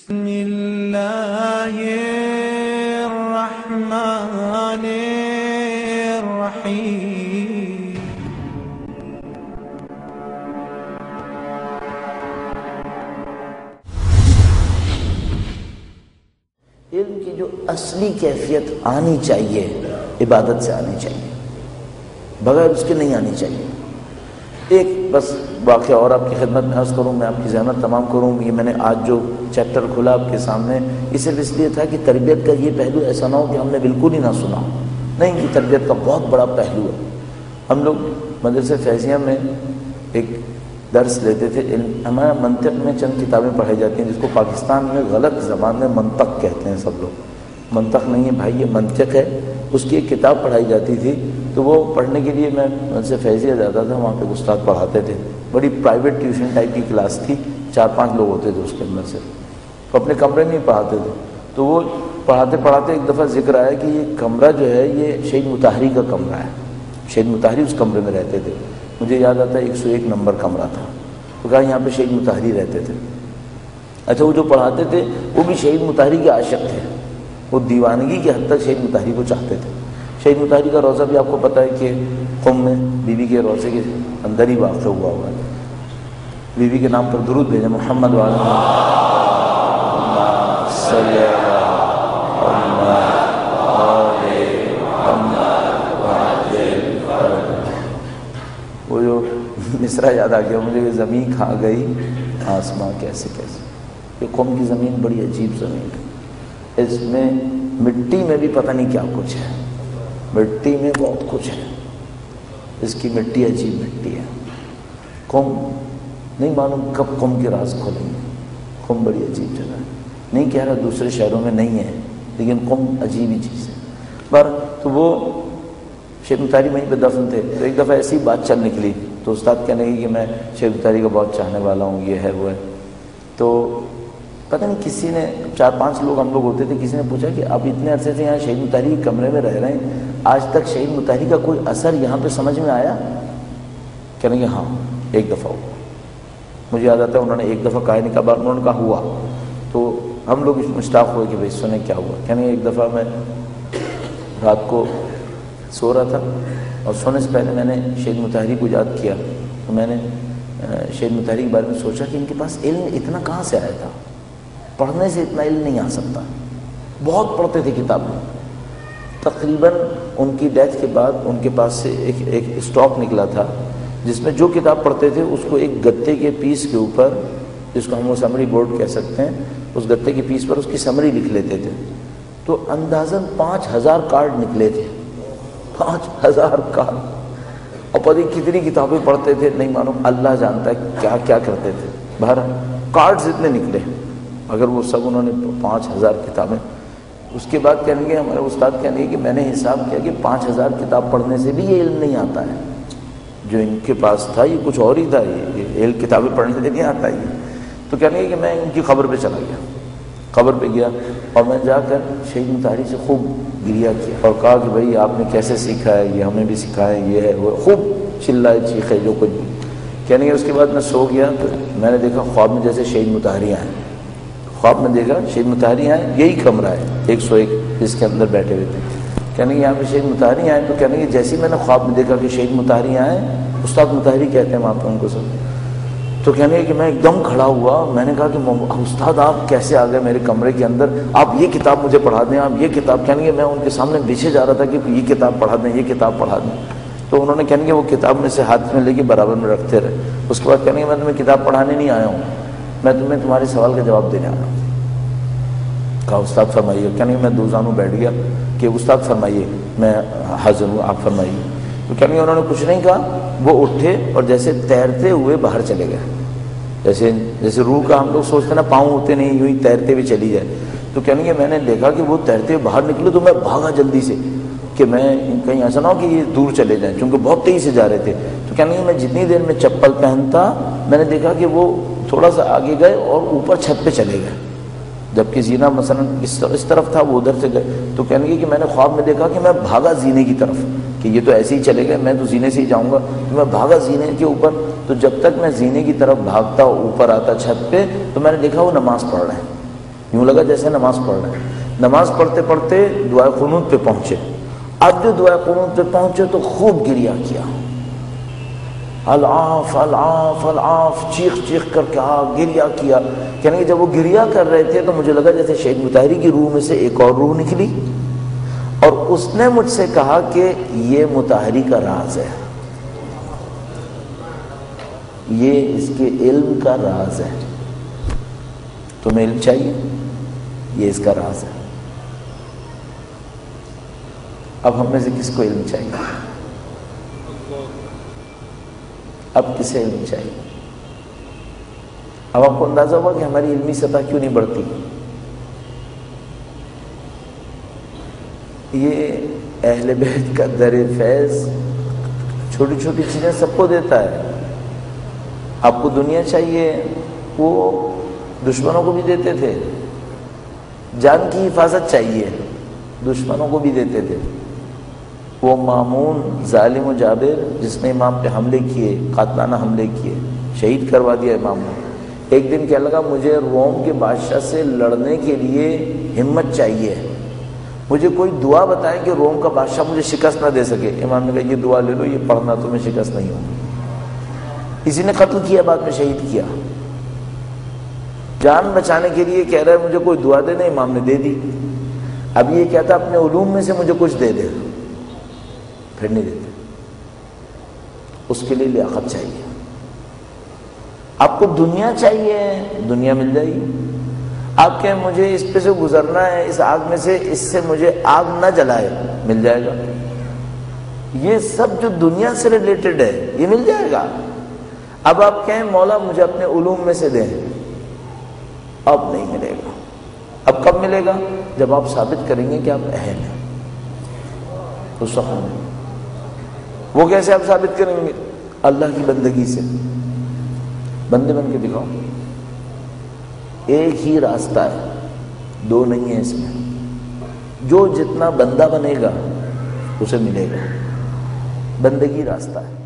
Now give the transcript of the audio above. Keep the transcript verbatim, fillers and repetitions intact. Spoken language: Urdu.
بسم اللہ الرحمن الرحیم۔ علم کی جو اصلی کیفیت آنی چاہیے عبادت سے آنی چاہیے، بغیر اس کے نہیں آنی چاہیے۔ ایک بس واقعہ اور آپ کی خدمت میں عرض کروں، میں آپ کی زحمت تمام کروں۔ یہ میں نے آج جو چیپٹر کھلا آپ کے سامنے، یہ صرف اس لیے تھا کہ تربیت کا یہ پہلو ایسا نہ ہو کہ ہم نے بالکل ہی نہ سنا، نہیں، یہ تربیت کا بہت بڑا پہلو ہے۔ ہم لوگ مدرسہ فیضیہ میں ایک درس لیتے تھے، ہمارا منطق میں چند کتابیں پڑھائی جاتی ہیں جس کو پاکستان میں غلط زبان میں منطق کہتے ہیں سب لوگ۔ منطق نہیں ہے بھائی، یہ منطق ہے۔ اس کی ایک کتاب پڑھائی جاتی تھی، تو وہ پڑھنے کے لیے میں مدرسہ فیضیہ جاتا تھا، وہاں پہ استاد پڑھاتے تھے، بڑی پرائیویٹ ٹیوشن ٹائپ کی کلاس تھی، چار پانچ لوگ ہوتے تھے اس کے اندر سے، تو اپنے کمرے میں ہی پڑھاتے تھے۔ تو وہ پڑھاتے پڑھاتے ایک دفعہ ذکر آیا کہ یہ کمرہ جو ہے یہ شہید مطہری کا کمرہ ہے، شہید مطہری اس کمرے میں رہتے تھے۔ مجھے یاد آتا ہے ایک سو ایک نمبر کمرہ تھا، تو کہا یہاں پہ شہید مطہری رہتے تھے۔ اچھا، وہ جو پڑھاتے تھے وہ بھی شہید مطہری کے عاشق تھے، وہ دیوانگی کے حد تک شہید مطہری کو چاہتے تھے۔ شہید مطہری کا روضہ بھی آپ کو پتہ ہے کہ قم میں بیوی کے روضے کے اندر ہی واقع ہوا ہوا ہے۔ بیوی کے نام پر درود بھیجیں، محمد وعلی صلی وہ جو مصرع یاد آ گیا مجھے، کہ زمین کھا گئی آسماں کیسے کیسے۔ یہ قوم کی زمین بڑی عجیب زمین ہے، اس میں مٹی میں بھی پتہ نہیں کیا کچھ ہے، مٹی میں بہت کچھ ہے، اس کی مٹی عجیب مٹی ہے۔ قوم نہیں معلوم کب قوم کے راز کھولیں گے۔ قوم بڑی عجیب جگہ ہے، نہیں کہہ رہا دوسرے شہروں میں نہیں ہے، لیکن قوم عجیب ہی چیز ہے۔ پر تو وہ شہید مطہری وہیں پہ دفن تھے، تو ایک دفعہ ایسی بات چل نکلی، تو استاد کہنے لگے کہ میں شہید مطہری کا بہت چاہنے والا ہوں، یہ ہے وہ ہے۔ تو پتہ نہیں کسی نے، چار پانچ لوگ ہم لوگ ہوتے تھے، کسی نے پوچھا کہ آپ اتنے عرصے سے یہاں شہید مطہری کے کمرے میں رہ رہے ہیں، آج تک شہید مطہری کا کوئی اثر یہاں پہ سمجھ میں آیا؟ کہنے لگے ہاں ایک دفعہ ہوا۔ مجھے یاد آتا ہے انہوں نے ایک دفعہ کہا نہیں، کہا بار انہوں نے کہا ہوا، تو ہم لوگ مشتاق ہوئے کہ بھائی سنیں کیا ہوا۔ کہنے ایک دفعہ میں رات کو سو رہا تھا اور سونے سے پہلے میں نے شہید مطہری کو یاد کیا، تو میں نے شہید مطہری کے بارے میں سوچا کہ ان کے پاس علم اتنا کہاں سے آیا تھا، پڑھنے سے اتنا علم نہیں آ سکتا، بہت پڑھتے تھے کتابیں۔ تقریباً ان کی ڈیتھ کے بعد ان کے پاس سے ایک ایک اسٹاک نکلا تھا جس میں جو کتاب پڑھتے تھے اس کو ایک گتے کے پیس کے اوپر، جس کو ہم وہ سمری بورڈ کہہ سکتے ہیں، اس گتے کے پیس پر اس کی سمری لکھ لیتے تھے۔ تو اندازاً پانچ ہزار کارڈ نکلے تھے، پانچ ہزار کارڈ، اور پتہ کتنی کتابیں پڑھتے تھے نہیں معلوم، اللہ جانتا ہے کیا کیا کرتے تھے۔ بہرحال کارڈز اتنے نکلے، اگر وہ سب انہوں نے پانچ ہزار کتابیں۔ اس کے بعد کہنے گے ہمارے استاد کہنے گے کہ میں نے حساب کیا کہ پانچ ہزار کتاب پڑھنے سے بھی یہ علم نہیں آتا ہے جو ان کے پاس تھا، یہ کچھ اور ہی تھا، یہ علم کتابیں پڑھنے سے نہیں آتا یہ۔ تو کہنے گے کہ میں ان کی قبر پہ چلا گیا، قبر پہ گیا اور میں جا کر شہید مطہری سے خوب گریہ کیا اور کہا کہ بھائی آپ نے کیسے سیکھا ہے، یہ ہمیں بھی سکھائے، یہ ہے وہ، خوب چلائے چیخے جو کچھ بھی۔ کہنے گے اس کے بعد میں سو گیا تو میں نے دیکھا خواب میں جیسے شہید مطہری آئے، خواب میں دیکھا شہید مطہری آئے، یہی کمرہ ہے ایک سو ایک جس کے اندر بیٹھے ہوئے تھے۔ کہنے گے یہاں پہ شہید مطہری آئے، تو کہنے گے جیسے میں نے خواب میں دیکھا کہ شہید مطہری آئے، استاد مطہری کہتے ہیں وہاں پہ ان کو سب، تو کہنے گے کہ میں ایک دم کھڑا ہوا، میں نے کہا کہ استاد آپ کیسے آ گئے میرے کمرے کے اندر، آپ یہ کتاب مجھے پڑھا دیں، آپ یہ کتاب۔ کہنے گے میں ان کے سامنے پیچھے جا رہا تھا کہ یہ کتاب پڑھا دیں، یہ کتاب پڑھا دیں، تو انہوں نے کہنے گے وہ کتاب میں سے ہاتھ میں لے کے برابر میں رکھتے رہے۔ اس کے بعد کہنے گے میں تمہیں کتاب پڑھانے نہیں آیا ہوں، میں تمہیں تمہارے سوال کا جواب دینے آیا ہوں۔ کہا استاد فرمائیے۔ کہنے گے میں دو زانوں بیٹھ گیا کہ استاد فرمائیے، میں حاضر ہوں، آپ فرمائیے۔ تو کہنے گے انہوں نے کچھ نہیں کہا، وہ اٹھے اور جیسے تیرتے ہوئے باہر چلے گئے، جیسے جیسے روح کا ہم لوگ سوچتے ہیں نا پاؤں ہوتے نہیں، یوں ہی تیرتے ہوئے چلی جائے۔ تو کہنے گے میں نے دیکھا کہ وہ تیرتے ہوئے باہر نکلے تو میں بھاگا جلدی سے کہ میں کہیں ایسا نہ ہو کہ یہ دور چلے جائیں، چونکہ بہت تیزی سے جا رہے تھے۔ تو کہنے گے میں جتنی دیر میں چپل پہنتا میں نے دیکھا کہ وہ تھوڑا سا آگے گئے اور اوپر چھت پہ چلے گئے، جبکہ زینہ مثلا اس طرف تھا، وہ ادھر سے گئے۔ تو کہنے گے کہ میں نے خواب میں دیکھا کہ میں بھاگا زینے کی طرف، کہ یہ تو ایسے ہی چلے گئے، میں تو زینے سے ہی جاؤں گا، تو میں بھاگا زینے کے اوپر۔ تو جب تک میں زینے کی طرف بھاگتا اوپر آتا چھت پہ، تو میں نے دیکھا وہ نماز پڑھ رہے ہیں، یوں لگا جیسے نماز پڑھ رہے ہیں. نماز پڑھتے پڑھتے دعائے قنوت پہ پہنچے. اب جو دعائے قنوت پہ پہنچے تو خوب گریہ کیا، العاف العاف العاف، چیخ چیخ کر کے آ گریہ کیا. کہنے کہ جب وہ گریہ کر رہے تھے تو مجھے لگا جیسے شہید مطہری کی روح میں سے ایک اور روح نکلی، اور اس نے مجھ سے کہا کہ یہ مطہری کا راز ہے، یہ اس کے علم کا راز ہے. تمہیں علم چاہیے، یہ اس کا راز ہے. اب ہم میں سے کس کو علم چاہیے؟ اب کسے علم چاہیے؟ اب آپ کو اندازہ ہوا کہ ہماری علمی سطح کیوں نہیں بڑھتی. یہ اہل بیت کا در فیض چھوٹی چھوٹی چیزیں سب کو دیتا ہے. آپ کو دنیا چاہیے، وہ دشمنوں کو بھی دیتے تھے. جان کی حفاظت چاہیے، دشمنوں کو بھی دیتے تھے. وہ مامون ظالم و جابر جس نے امام پہ حملے کیے، قاتلانہ حملے کیے، شہید کروا دیا امام نے. ایک دن کہنے لگا مجھے روم کے بادشاہ سے لڑنے کے لیے ہمت چاہیے، مجھے کوئی دعا بتائیں کہ روم کا بادشاہ مجھے شکست نہ دے سکے. امام نے کہا یہ دعا لے لو، یہ پڑھنا تمہیں شکست نہیں ہوگی. کسی نے قتل کیا، بعد میں شہید کیا. جان بچانے کے لیے کہہ رہا ہے مجھے کوئی دعا دے دے، امام نے دے دی. اب یہ کہتا اپنے علوم میں سے مجھے کچھ دے دے، پھر نہیں دیتے. اس کے لیے لیاقت چاہیے. آپ کو دنیا چاہیے، دنیا مل جائے گی. آپ کہیں مجھے اس پہ سے گزرنا ہے، اس آگ میں سے، اس سے مجھے آگ نہ جلائے، مل جائے گا. یہ سب جو دنیا سے ریلیٹڈ ہے یہ مل جائے گا. اب آپ کہیں مولا مجھے اپنے علوم میں سے دیں، اب نہیں ملے گا. اب کب ملے گا؟ جب آپ ثابت کریں گے کہ آپ اہل ہیں. اس وقت وہ کیسے آپ ثابت کریں گے؟ اللہ کی بندگی سے. بندے بن کے دکھاؤ. ایک ہی راستہ ہے، دو نہیں ہے اس میں. جو جتنا بندہ بنے گا اسے ملے گا. بندگی راستہ ہے.